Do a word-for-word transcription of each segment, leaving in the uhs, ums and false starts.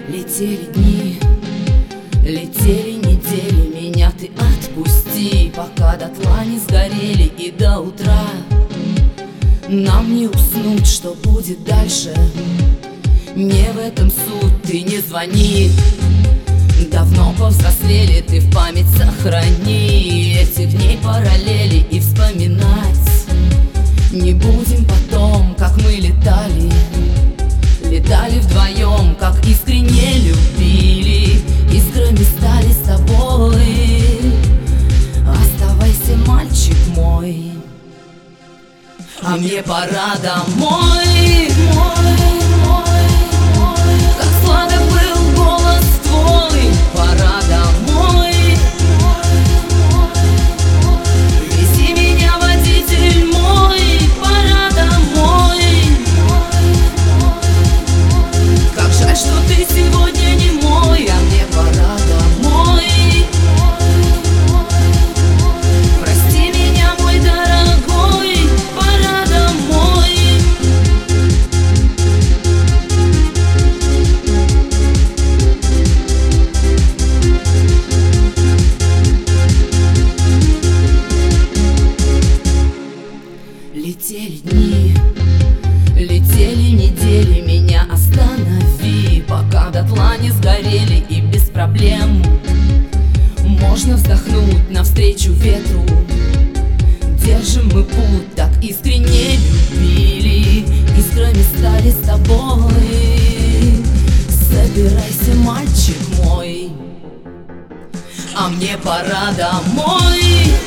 Летели дни, летели недели, меня ты отпусти, пока дотла не сгорели и до утра. Нам не уснуть, что будет дальше, не в этом суть, ты не звони. Давно повзрослели, ты в память сохрани этих дней параллели и вспоминать не будем потом, как мы летали. Летали вдвоем, как искренне любили, искрами стали с тобой. Оставайся, мальчик мой, а мне пора домой. Как сладок был голос твой, пора домой. Вези меня, водитель мой, пора домой. Как жаль, что ты сегодня не мой, а мне пора домой. Прости меня, мой дорогой, пора домой. Летели дни, летели недели, меня останови, пока дотла не сгорели и без проблем. Можно вздохнуть навстречу ветру, держим мы путь, так искренне любили, искрами стали с тобой. Собирайся, мальчик мой, а мне пора домой.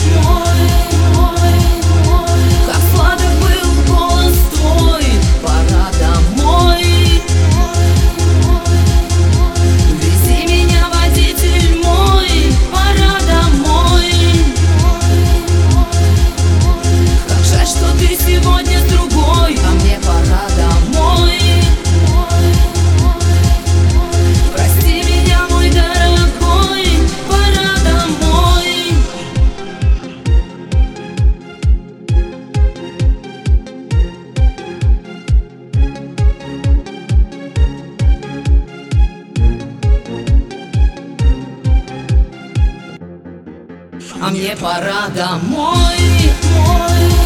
Как сладок был голос твой, пора домой. Вези меня, водитель мой, пора домой. Как жаль, что ты сегодня с другой, а мне пора домой. Прости меня, мой дорогой, пора домой. А мне пора домой.